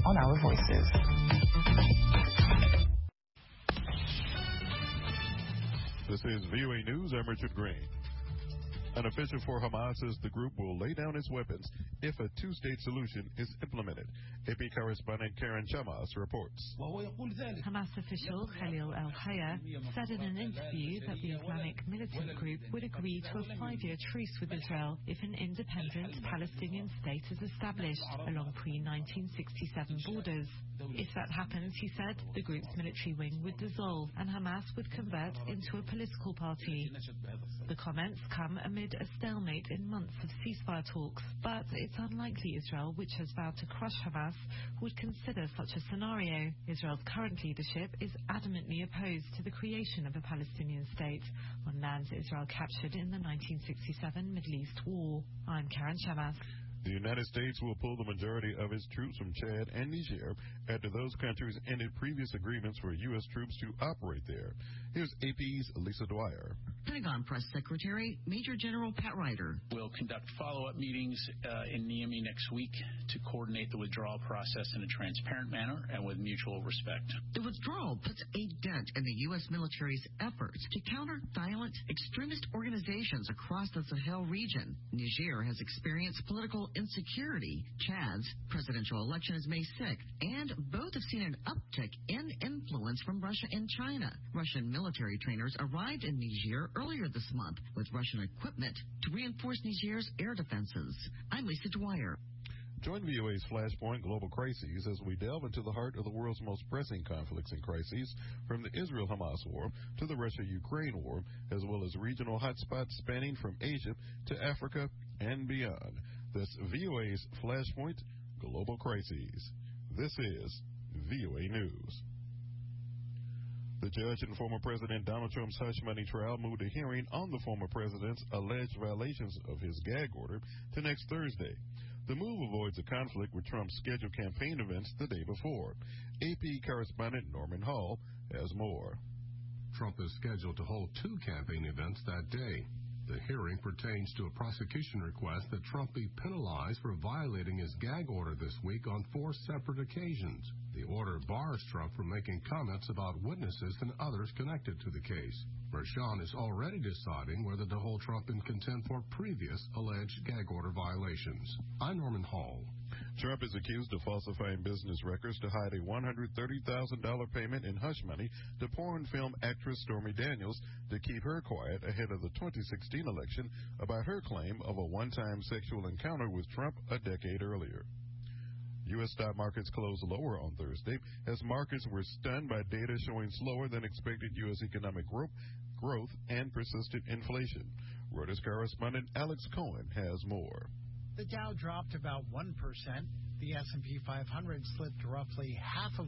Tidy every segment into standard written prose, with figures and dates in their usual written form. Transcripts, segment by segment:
on Our Voices. This is VOA News. I'm Richard Green. An official for Hamas says the group will lay down its weapons if a two-state solution is implemented. AP correspondent Karen Chamas reports. Hamas official Khalil al-Hayya said in an interview that the Islamic militant group would agree to a 5-year truce with Israel if an independent Palestinian state is established along pre-1967 borders. If that happens, he said, the group's military wing would dissolve and Hamas would convert into a political party. The comments come amid a stalemate in months of ceasefire talks, but it's unlikely Israel, which has vowed to crush Hamas, would consider such a scenario. Israel's current leadership is adamantly opposed to the creation of a Palestinian state on lands Israel captured in the 1967 Middle East War. I'm Karen Chamas. The United States will pull the majority of its troops from Chad and Niger after those countries ended previous agreements for U.S. troops to operate there. Here's AP's Lisa Dwyer. Pentagon Press Secretary Major General Pat Ryder. We'll conduct follow-up meetings in Niamey next week to coordinate the withdrawal process in a transparent manner and with mutual respect. The withdrawal puts a dent in the U.S. military's efforts to counter violent extremist organizations across the Sahel region. Niger has experienced political insecurity. Chad's presidential election is May 6th, and both have seen an uptick in influence from Russia and China. Russian military trainers arrived in Niger earlier this month with Russian equipment to reinforce Niger's air defenses. I'm Lisa Dwyer. Join VOA's Flashpoint Global Crises as we delve into the heart of the world's most pressing conflicts and crises, from the Israel-Hamas war to the Russia-Ukraine war, as well as regional hotspots spanning from Asia to Africa and beyond. That's VOA's Flashpoint Global Crises. This is VOA News. The judge in former President Donald Trump's hush money trial moved a hearing on the former president's alleged violations of his gag order to next Thursday. The move avoids a conflict with Trump's scheduled campaign events the day before. AP correspondent Norman Hall has more. Trump is scheduled to hold 2 campaign events that day. The hearing pertains to a prosecution request that Trump be penalized for violating his gag order this week on 4 separate occasions. The order bars Trump from making comments about witnesses and others connected to the case. Merchan is already deciding whether to hold Trump in contempt for previous alleged gag order violations. I'm Norman Hall. Trump is accused of falsifying business records to hide a $130,000 payment in hush money to porn film actress Stormy Daniels to keep her quiet ahead of the 2016 election about her claim of a one-time sexual encounter with Trump a decade earlier. U.S. stock markets closed lower on Thursday as markets were stunned by data showing slower than expected U.S. economic growth and persistent inflation. Reuters correspondent Alex Cohen has more. The Dow dropped about 1%, the S&P 500 slipped roughly 0.5%,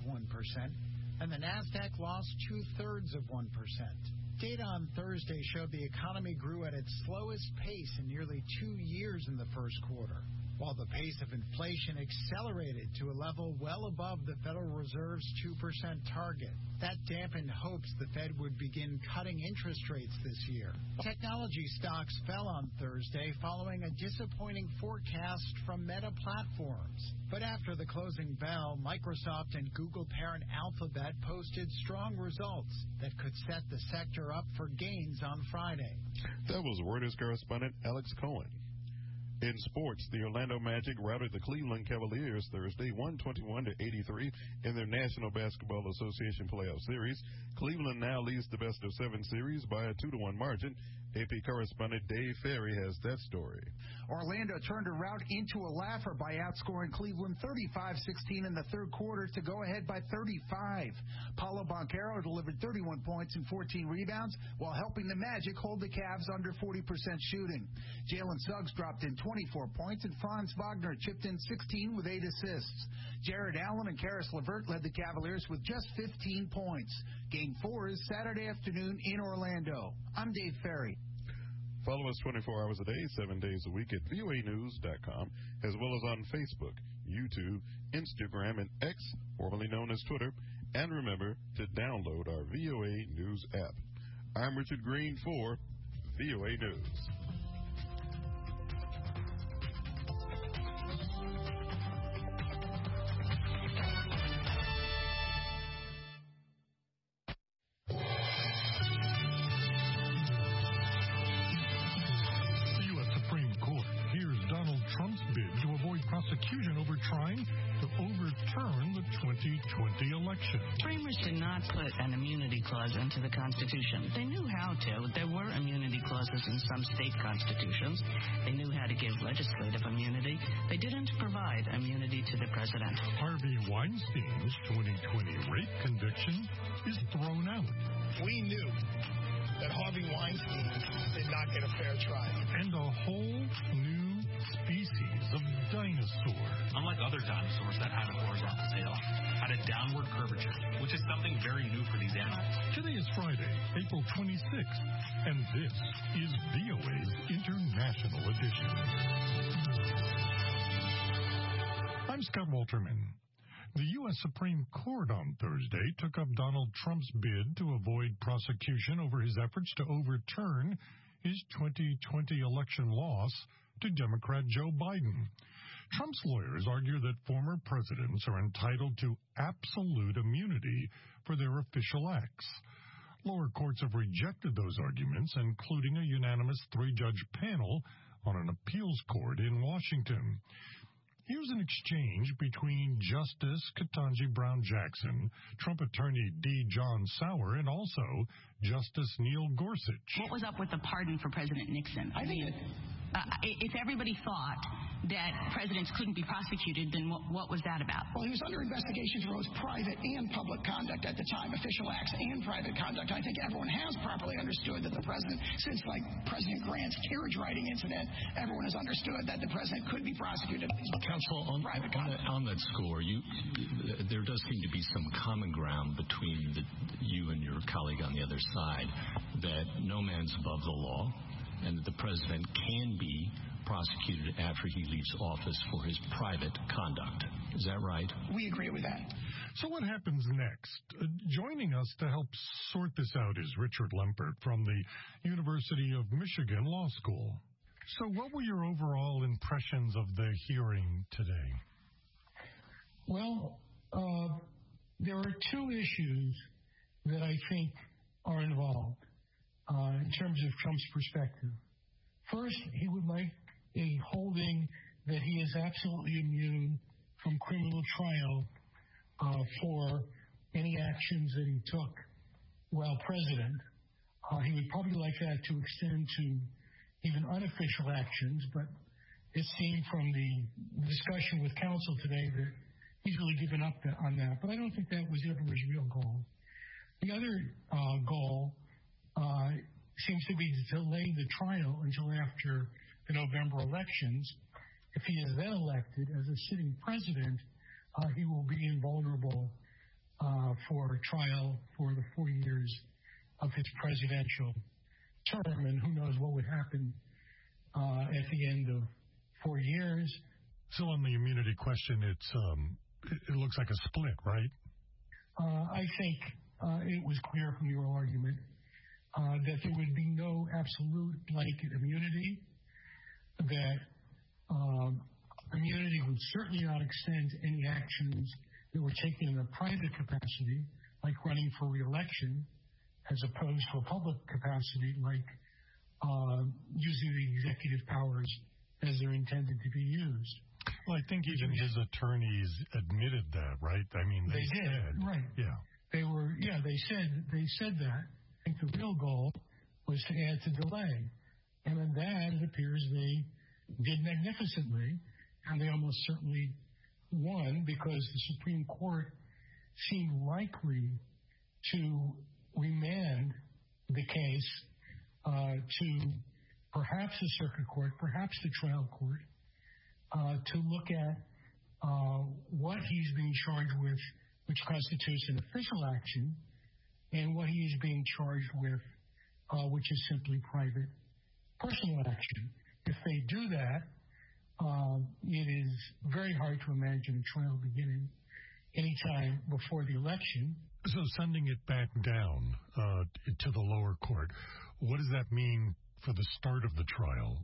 and the Nasdaq lost 2/3 of 1%. Data on Thursday showed the economy grew at its slowest pace in nearly 2 years in the first quarter, while the pace of inflation accelerated to a level well above the Federal Reserve's 2% target. That dampened hopes the Fed would begin cutting interest rates this year. Technology stocks fell on Thursday following a disappointing forecast from Meta Platforms. But after the closing bell, Microsoft and Google parent Alphabet posted strong results that could set the sector up for gains on Friday. That was Reuters correspondent Alex Cohen. In sports, the Orlando Magic routed the Cleveland Cavaliers Thursday 121-83 in their National Basketball Association playoff series. Cleveland now leads the best-of-7 series by a 2-1 margin. AP correspondent Dave Ferry has that story. Orlando turned a rout into a laugher by outscoring Cleveland 35-16 in the third quarter to go ahead by 35. Paulo Banchero delivered 31 points and 14 rebounds while helping the Magic hold the Cavs under 40% shooting. Jalen Suggs dropped in 24 points and Franz Wagner chipped in 16 with 8 assists. Jared Allen and Karis LeVert led the Cavaliers with just 15 points. Game 4 is Saturday afternoon in Orlando. I'm Dave Ferry. Follow us 24 hours a day, 7 days a week at voanews.com, as well as on Facebook, YouTube, Instagram, and X, formerly known as Twitter. And remember to download our VOA News app. I'm Richard Green for VOA News. prosecution over trying to overturn the 2020 election. Framers did not put an immunity clause into the Constitution. They knew how to. There were immunity clauses in some state constitutions. They knew how to give legislative immunity. They didn't provide immunity to the president. Harvey Weinstein's 2020 rape conviction is thrown out. We knew that Harvey Weinstein did not get a fair trial. And a whole new species of dinosaur. Unlike other dinosaurs that had a horizontal tail, had a downward curvature, which is something very new for these animals. Today is Friday, April 26th, and this is VOA's International Edition. I'm Scott Walterman. The U.S. Supreme Court on Thursday took up Donald Trump's bid to avoid prosecution over his efforts to overturn his 2020 election loss to Democrat Joe Biden. Trump's lawyers argue that former presidents are entitled to absolute immunity for their official acts. Lower courts have rejected those arguments, including a unanimous three-judge panel on an appeals court in Washington. Here's an exchange between Justice Ketanji Brown Jackson, Trump attorney D. John Sauer, and also Justice Neil Gorsuch. What was up with the pardon for President Nixon? I mean, if everybody thought that presidents couldn't be prosecuted, then what was that about? Well, he was under investigation for both private and public conduct at the time, official acts and private conduct. I think everyone has properly understood that the president, since like President Grant's carriage riding incident, everyone has understood that the president could be prosecuted. Counsel, on that score, there does seem to be some common ground between you and your colleague on the other side that no man's above the law, and that the president can be prosecuted after he leaves office for his private conduct. Is that right? We agree with that. So what happens next? Joining us to help sort this out is Richard Lempert from the University of Michigan Law School. So what were your overall impressions of the hearing today? Well, there are two issues that I think are involved in terms of Trump's perspective. First, he would like a holding that he is absolutely immune from criminal trial for any actions that he took while president. He would probably like that to extend to even unofficial actions, but it seemed from the discussion with counsel today that he's really given up on that. But I don't think that was ever his real goal. The other goal seems to be to delay the trial until after the November elections. If he is then elected as a sitting president, he will be invulnerable for trial for the 4 years of his presidential term, and who knows what would happen at the end of 4 years. So on the immunity question, it looks like a split, right? I think it was clear from your argument that there would be no absolute blanket immunity, that immunity would certainly not extend to any actions that were taken in a private capacity, like running for re-election, as opposed to a public capacity, like using the executive powers as they're intended to be used. Well, I think even his attorneys admitted that, right? I mean, they did, said, right? Yeah. They said that. I think the real goal was to add to delay. And in that, it appears they did magnificently, and they almost certainly won because the Supreme Court seemed likely to remand the case to perhaps the circuit court, perhaps the trial court, to look at what he's being charged with, which constitutes an official action, and what he is being charged with, which is simply private personal action. If they do that, it is very hard to imagine a trial beginning anytime before the election. So sending it back down to the lower court, what does that mean for the start of the trial?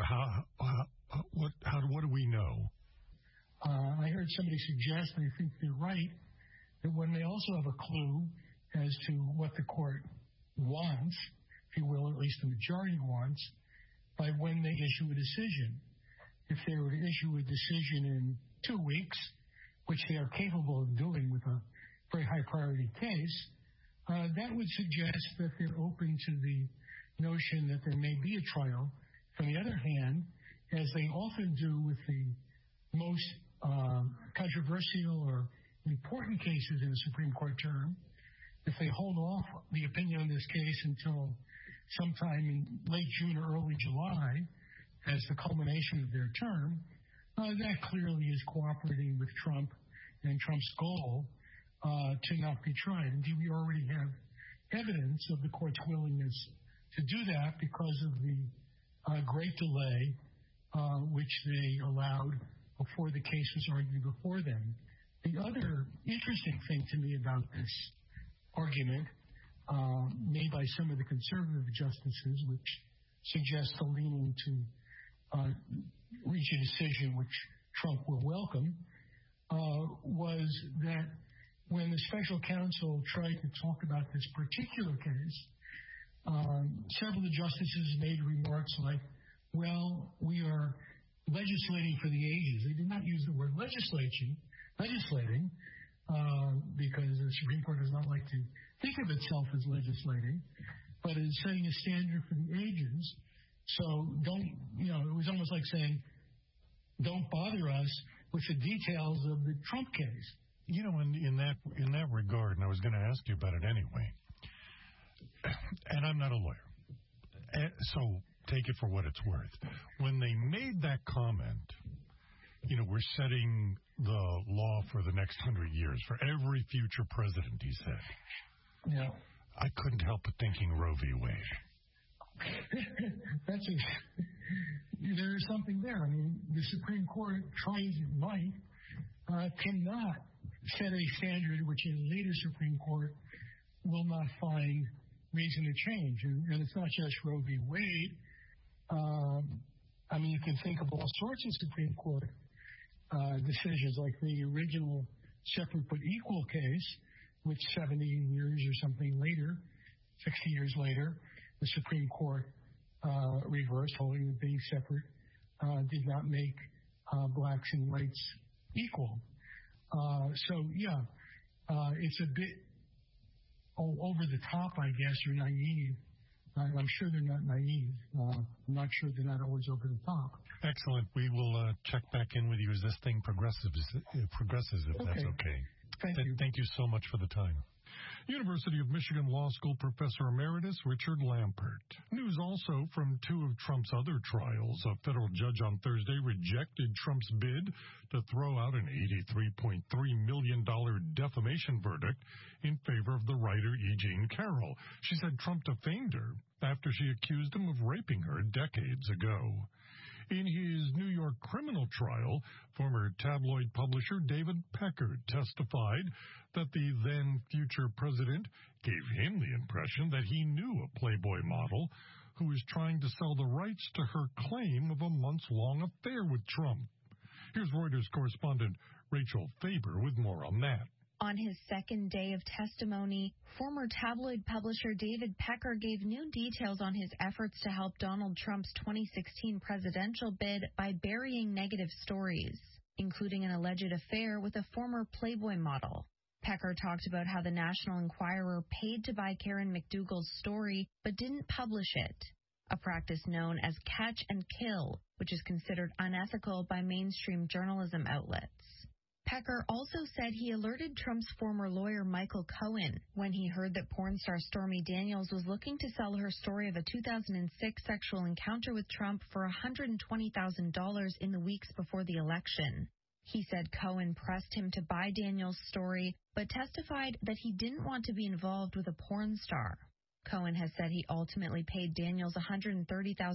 What do we know? I heard somebody suggest, and I think they're right, that when they also have a clue as to what the court wants, if you will, or at least the majority wants, by when they issue a decision. If they were to issue a decision in 2 weeks, which they are capable of doing with a very high priority case, that would suggest that they're open to the notion that there may be a trial. On the other hand, as they often do with the most controversial or important cases in a Supreme Court term, if they hold off the opinion on this case until sometime in late June or early July as the culmination of their term, that clearly is cooperating with Trump and Trump's goal to not be tried. Indeed, we already have evidence of the court's willingness to do that because of the great delay which they allowed before the case was argued before them. The other interesting thing to me about this argument made by some of the conservative justices, which suggests a leaning to reach a decision which Trump will welcome, was that when the special counsel tried to talk about this particular case, several of the justices made remarks like, well, we are legislating for the ages. They did not use the word legislating, because the Supreme Court does not like to think of itself as legislating, but is setting a standard for the ages. So it was almost like saying, don't bother us with the details of the Trump case. In that regard, and I was going to ask you about it anyway, and I'm not a lawyer, so take it for what it's worth. When they made that comment, we're setting the law for the next 100 years, for every future president, he said. Yeah. I couldn't help but thinking Roe v. Wade. There is something there. I mean, the Supreme Court, tries it might, cannot set a standard which a later Supreme Court will not find reason to change. And it's not just Roe v. Wade. You can think of all sorts of Supreme Court decisions, like the original separate but equal case, which 70 years or something later, 60 years later, the Supreme Court reversed, holding that being separate did not make blacks and whites equal. It's a bit over the top, I guess, or naive. I'm sure they're not naive. I'm not sure they're not always over the top. Excellent. We will check back in with you as this thing progresses, if that's okay. Thank you so much for the time. University of Michigan Law School Professor Emeritus Richard Lampert. News also from two of Trump's other trials. A federal judge on Thursday rejected Trump's bid to throw out an $83.3 million defamation verdict in favor of the writer E. Jean Carroll. She said Trump defamed her after she accused him of raping her decades ago. In his New York criminal trial, former tabloid publisher David Pecker testified that the then-future president gave him the impression that he knew a Playboy model who was trying to sell the rights to her claim of a months-long affair with Trump. Here's Reuters correspondent Rachel Faber with more on that. On his second day of testimony, former tabloid publisher David Pecker gave new details on his efforts to help Donald Trump's 2016 presidential bid by burying negative stories, including an alleged affair with a former Playboy model. Pecker talked about how the National Enquirer paid to buy Karen McDougal's story but didn't publish it, a practice known as catch and kill, which is considered unethical by mainstream journalism outlets. Pecker also said he alerted Trump's former lawyer Michael Cohen when he heard that porn star Stormy Daniels was looking to sell her story of a 2006 sexual encounter with Trump for $120,000 in the weeks before the election. He said Cohen pressed him to buy Daniels' story, but testified that he didn't want to be involved with a porn star. Cohen has said he ultimately paid Daniels $130,000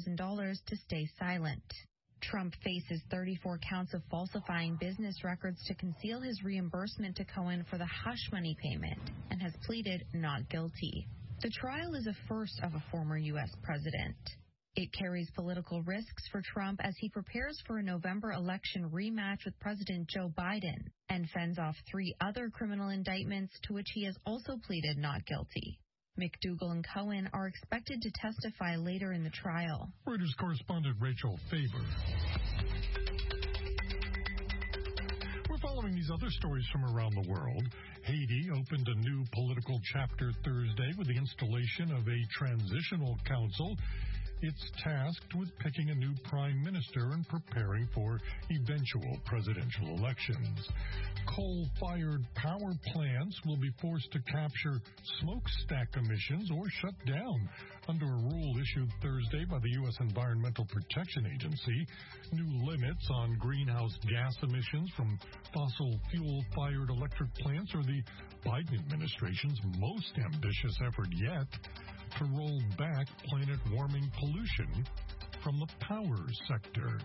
to stay silent. Trump faces 34 counts of falsifying business records to conceal his reimbursement to Cohen for the hush money payment and has pleaded not guilty. The trial is a first of a former U.S. president. It carries political risks for Trump as he prepares for a November election rematch with President Joe Biden and fends off 3 other criminal indictments to which he has also pleaded not guilty. McDougal and Cohen are expected to testify later in the trial. Reuters correspondent Rachel Faber. Following these other stories from around the world, Haiti opened a new political chapter Thursday with the installation of a transitional council. It's tasked with picking a new prime minister and preparing for eventual presidential elections. Coal-fired power plants will be forced to capture smokestack emissions or shut down. Under a rule issued Thursday by the U.S. Environmental Protection Agency, new limits on greenhouse gas emissions from fossil fuel-fired electric plants are the Biden administration's most ambitious effort yet to roll back planet-warming pollution from the power sector.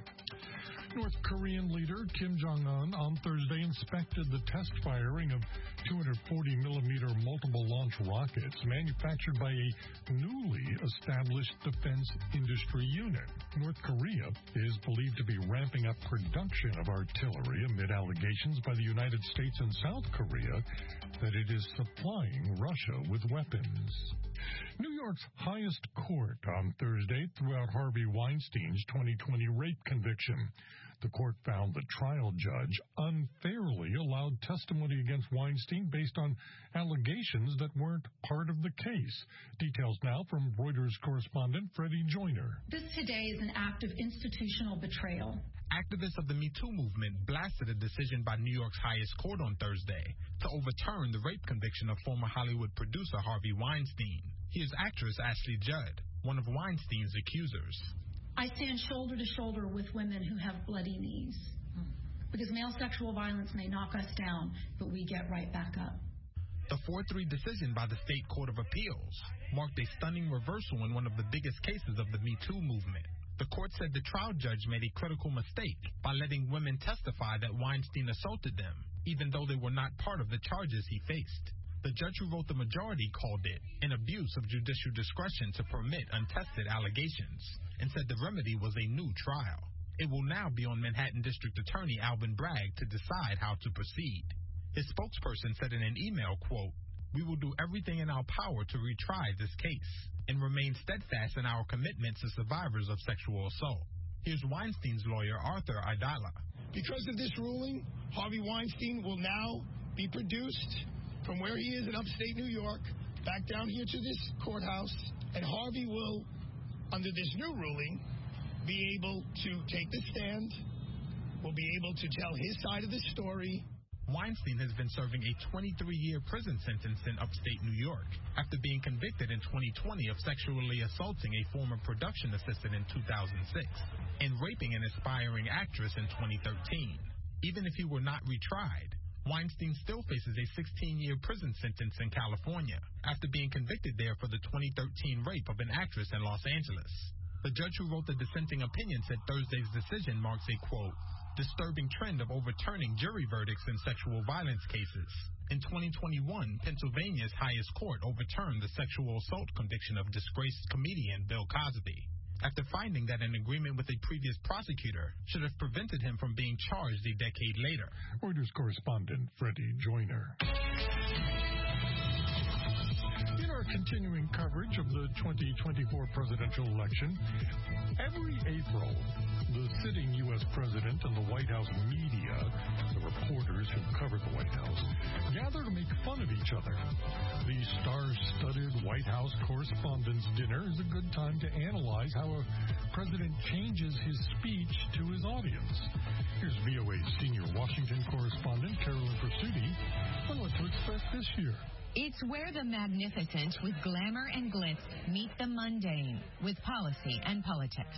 North Korean leader Kim Jong-un on Thursday inspected the test firing of 240-millimeter multiple-launch rockets manufactured by a newly established defense industry unit. North Korea is believed to be ramping up production of artillery amid allegations by the United States and South Korea that it is supplying Russia with weapons. New York's highest court on Thursday threw out Harvey Weinstein's 2020 rape conviction. The court found the trial judge unfairly allowed testimony against Weinstein based on allegations that weren't part of the case. Details now from Reuters correspondent Freddie Joyner. This today is an act of institutional betrayal. Activists of the Me Too movement blasted a decision by New York's highest court on Thursday to overturn the rape conviction of former Hollywood producer Harvey Weinstein. He is actress Ashley Judd, one of Weinstein's accusers. I stand shoulder to shoulder with women who have bloody knees. Because male sexual violence may knock us down, but we get right back up. The 4-3 decision by the State Court of Appeals marked a stunning reversal in one of the biggest cases of the Me Too movement. The court said the trial judge made a critical mistake by letting women testify that Weinstein assaulted them, even though they were not part of the charges he faced. The judge who wrote the majority called it an abuse of judicial discretion to permit untested allegations and said the remedy was a new trial. It will now be on Manhattan District Attorney Alvin Bragg to decide how to proceed. His spokesperson said in an email, quote, "We will do everything in our power to retry this case and remain steadfast in our commitment to survivors of sexual assault." Here's Weinstein's lawyer, Arthur Aidala. Because of this ruling, Harvey Weinstein will now be produced from where he is in upstate New York back down here to this courthouse, and Harvey will, under this new ruling, be able to take the stand, will be able to tell his side of the story. Weinstein has been serving a 23-year prison sentence in upstate New York after being convicted in 2020 of sexually assaulting a former production assistant in 2006 and raping an aspiring actress in 2013. Even if he were not retried, Weinstein still faces a 16-year prison sentence in California after being convicted there for the 2013 rape of an actress in Los Angeles. The judge who wrote the dissenting opinion said Thursday's decision marks a, quote, disturbing trend of overturning jury verdicts in sexual violence cases. In 2021, Pennsylvania's highest court overturned the sexual assault conviction of disgraced comedian Bill Cosby after finding that an agreement with a previous prosecutor should have prevented him from being charged a decade later. Reuters correspondent Freddie Joyner. In our continuing coverage of the 2024 presidential election, every April, the sitting U.S. president and the White House media, the reporters who cover the White House, gather to make fun of each other. The star-studded White House Correspondents' Dinner is a good time to analyze how a president changes his speech to his audience. Here's VOA's senior Washington correspondent, Carolyn Pursuti, on what to expect this year. It's where the magnificent with glamour and glitz meet the mundane with policy and politics.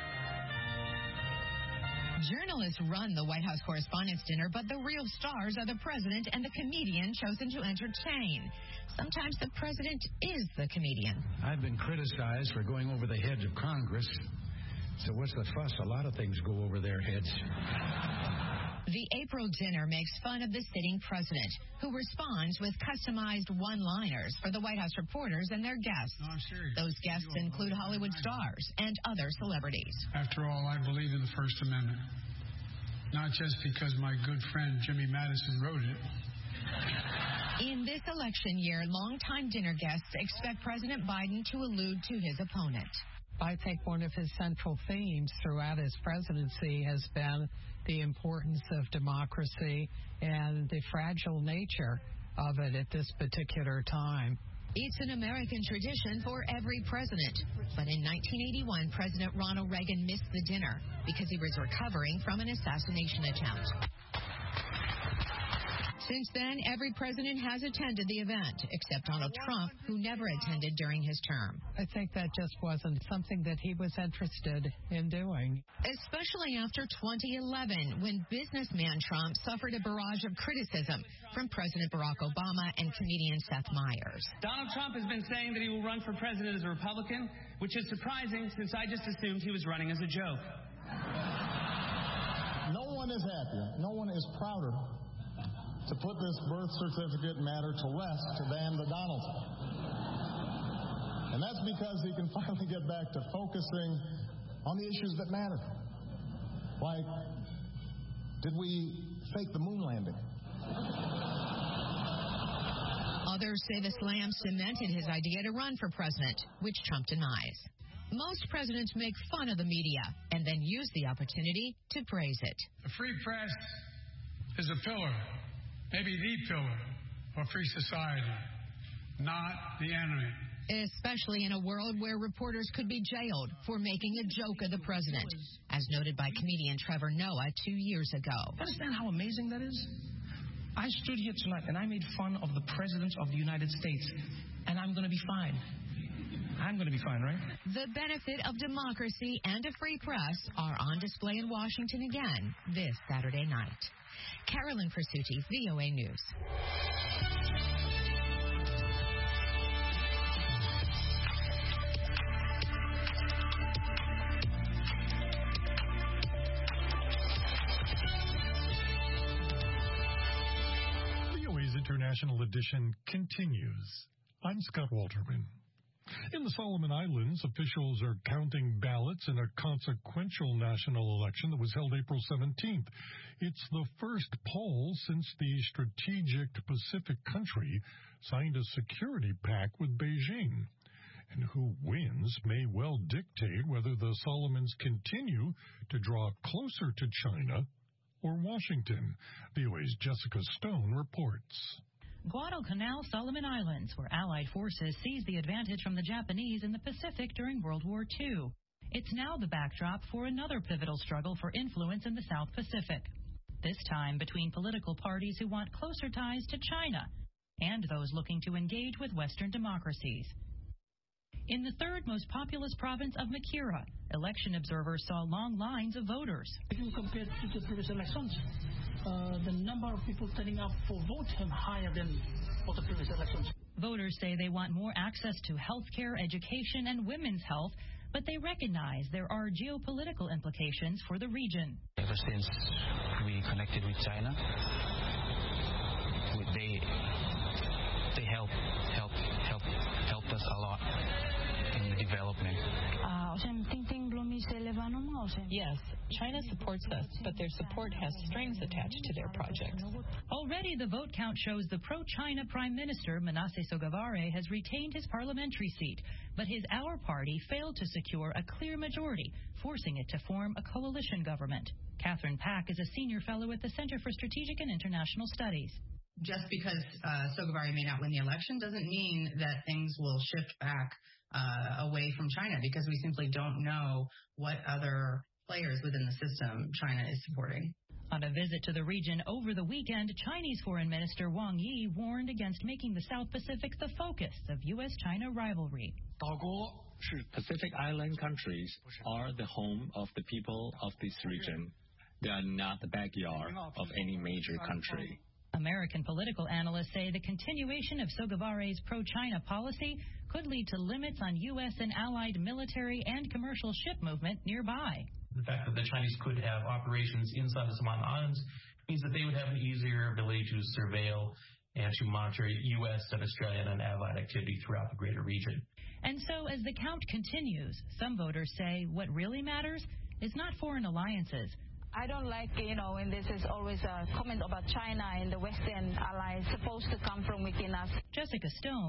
Journalists run the White House Correspondents' Dinner, but the real stars are the president and the comedian chosen to entertain. Sometimes the president is the comedian. I've been criticized for going over the heads of Congress. So what's the fuss? A lot of things go over their heads. The April dinner makes fun of the sitting president, who responds with customized one-liners for the White House reporters and their guests. No, I'm serious. Those guests include Hollywood stars and other celebrities. After all, I believe in the First Amendment. Not just because my good friend Jimmy Madison wrote it. In this election year, longtime dinner guests expect President Biden to allude to his opponent. I think one of his central themes throughout his presidency has been the importance of democracy and the fragile nature of it at this particular time. It's an American tradition for every president. But in 1981, President Ronald Reagan missed the dinner because he was recovering from an assassination attempt. Since then, every president has attended the event, except Donald Trump, who never attended during his term. I think that just wasn't something that he was interested in doing. Especially after 2011, when businessman Trump suffered a barrage of criticism from President Barack Obama and comedian Seth Meyers. Donald Trump has been saying that he will run for president as a Republican, which is surprising since I just assumed he was running as a joke. No one is happier, no one is prouder to put this birth certificate matter to rest than the Donald. And that's because he can finally get back to focusing on the issues that matter. Like, did we fake the moon landing? Others say the slam cemented his idea to run for president, which Trump denies. Most presidents make fun of the media and then use the opportunity to praise it. The free press is a pillar, maybe the pillar of free society, not the enemy. Especially in a world where reporters could be jailed for making a joke of the president, as noted by comedian Trevor Noah 2 years ago. Understand how amazing that is? I stood here tonight and I made fun of the President of the United States, and I'm going to be fine. I'm going to be fine, right? The benefit of democracy and a free press are on display in Washington again this Saturday night. Carolyn Presutti, VOA News. VOA's International Edition continues. I'm Scott Walterman. In the Solomon Islands, officials are counting ballots in a consequential national election that was held April 17th. It's the first poll since the strategic Pacific country signed a security pact with Beijing. And who wins may well dictate whether the Solomons continue to draw closer to China or Washington. VOA's Jessica Stone reports. Guadalcanal, Solomon Islands, where Allied forces seized the advantage from the Japanese in the Pacific during World War II. It's now the backdrop for another pivotal struggle for influence in the South Pacific, this time between political parties who want closer ties to China and those looking to engage with Western democracies. In the third most populous province of Makira, election observers saw long lines of voters. If you compare to the previous elections, the number of people turning out for vote is higher than for the previous elections. Voters say they want more access to health care, education, and women's health, but they recognize there are geopolitical implications for the region. Ever since we connected with China, they helped us a lot in the development. Yes, China supports us, but their support has strings attached to their projects. Already, the vote count shows the pro-China Prime Minister Manasseh Sogavare has retained his parliamentary seat, but his Our Party failed to secure a clear majority, forcing it to form a coalition government. Catherine Pack is a senior fellow at the Center for Strategic and International Studies. Just because Sogavare may not win the election doesn't mean that things will shift back away from China, because we simply don't know what other players within the system China is supporting. On a visit to the region over the weekend, Chinese Foreign Minister Wang Yi warned against making the South Pacific the focus of U.S.-China rivalry. Pacific Island countries are the home of the people of this region. They are not the backyard of any major country. American political analysts say the continuation of Sogavare's pro-China policy could lead to limits on U.S. and allied military and commercial ship movement nearby. The fact that the Chinese could have operations inside the Solomon Islands means that they would have an easier ability to surveil and to monitor U.S. and Australian and allied activity throughout the greater region. And so as the count continues, some voters say what really matters is not foreign alliances. I don't like, when this is always a comment about China and the Western allies supposed to come from within us. Jessica Stone,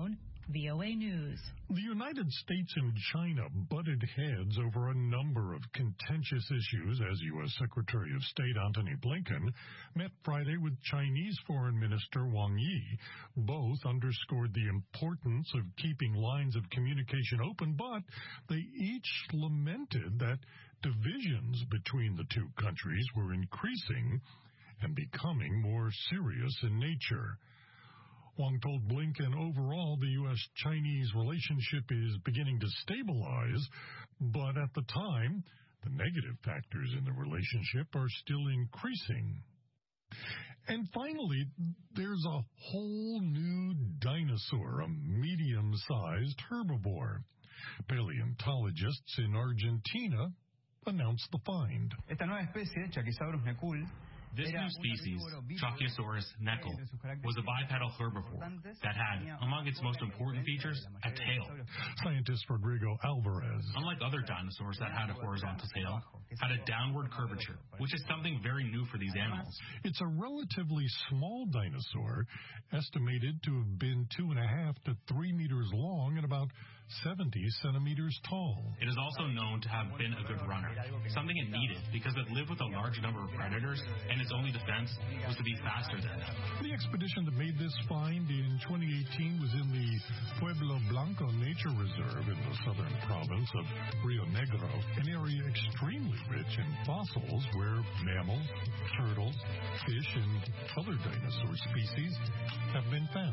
VOA News. The United States and China butted heads over a number of contentious issues as U.S. Secretary of State Antony Blinken met Friday with Chinese Foreign Minister Wang Yi. Both underscored the importance of keeping lines of communication open, but they each lamented that divisions between the two countries were increasing and becoming more serious in nature. Wang told Blinken overall the U.S.-Chinese relationship is beginning to stabilize, but at the time, the negative factors in the relationship are still increasing. And finally, there's a whole new dinosaur, a medium-sized herbivore. Paleontologists in Argentina announced the find. Esta nueva especie, Chaquisaurus necul, this new species, Chaquisaurus necul, was a bipedal herbivore that had, among its most important features, a tail. Scientist Rodrigo Alvarez. Unlike other dinosaurs that had a horizontal tail, had a downward curvature, which is something very new for these animals. It's a relatively small dinosaur, estimated to have been 2.5 to 3 meters long and about 70 centimeters tall. It is also known to have been a good runner, something it needed because it lived with a large number of predators, and its only defense was to be faster than them. The expedition that made this find in 2018 was in the Pueblo Blanco Nature Reserve in the southern province of Rio Negro, an area extremely rich in fossils where mammals, turtles, fish, and other dinosaur species have been found.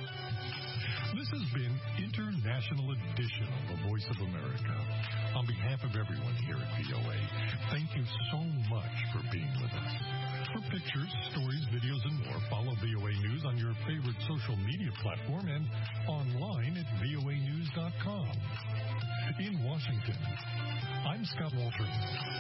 This has been International Edition of The Voice of America. On behalf of everyone here at VOA, thank you so much for being with us. For pictures, stories, videos, and more, follow VOA News on your favorite social media platform and online at voanews.com. In Washington, I'm Scott Walter.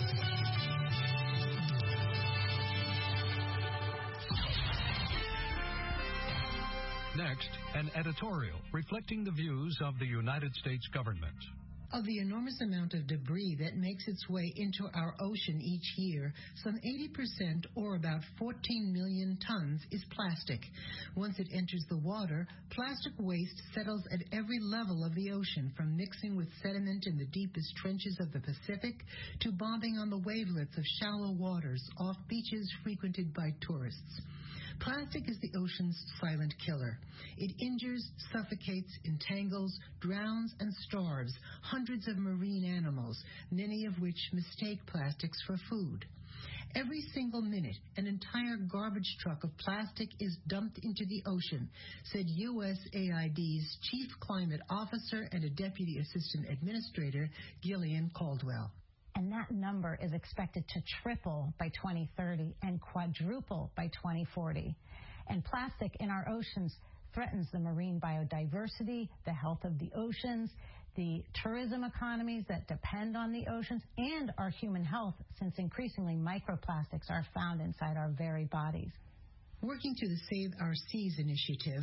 Next, an editorial reflecting the views of the United States government. Of the enormous amount of debris that makes its way into our ocean each year, some 80%, or about 14 million tons, is plastic. Once it enters the water, plastic waste settles at every level of the ocean, from mixing with sediment in the deepest trenches of the Pacific to bobbing on the wavelets of shallow waters off beaches frequented by tourists. Plastic is the ocean's silent killer. It injures, suffocates, entangles, drowns, and starves hundreds of marine animals, many of which mistake plastics for food. Every single minute, an entire garbage truck of plastic is dumped into the ocean, said USAID's Chief Climate Officer and a Deputy Assistant Administrator, Gillian Caldwell. And that number is expected to triple by 2030 and quadruple by 2040. And plastic in our oceans threatens the marine biodiversity, the health of the oceans, the tourism economies that depend on the oceans, and our human health, since increasingly microplastics are found inside our very bodies. Working to the Save Our Seas initiative,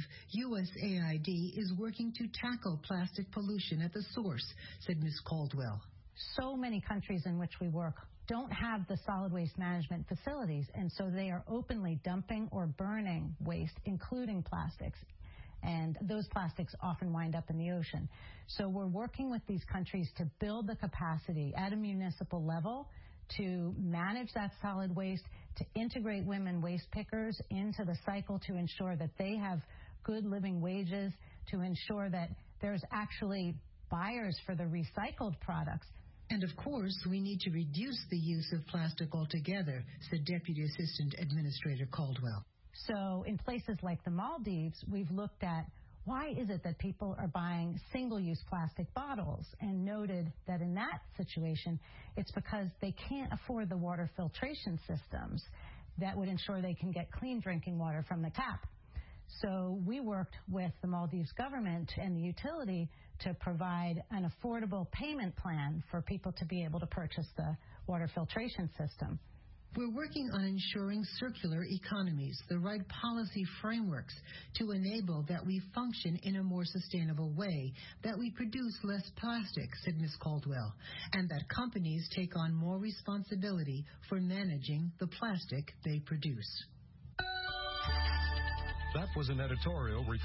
USAID is working to tackle plastic pollution at the source, said Ms. Caldwell. So many countries in which we work don't have the solid waste management facilities, and so they are openly dumping or burning waste, including plastics. And those plastics often wind up in the ocean. So we're working with these countries to build the capacity at a municipal level to manage that solid waste, to integrate women waste pickers into the cycle to ensure that they have good living wages, to ensure that there's actually buyers for the recycled products. And of course, we need to reduce the use of plastic altogether, said Deputy Assistant Administrator Caldwell. So in places like the Maldives, we've looked at why is it that people are buying single-use plastic bottles, and noted that in that situation, it's because they can't afford the water filtration systems that would ensure they can get clean drinking water from the tap. So we worked with the Maldives government and the utility to provide an affordable payment plan for people to be able to purchase the water filtration system. We're working on ensuring circular economies, the right policy frameworks to enable that we function in a more sustainable way, that we produce less plastic, said Ms. Caldwell, and that companies take on more responsibility for managing the plastic they produce. That was an editorial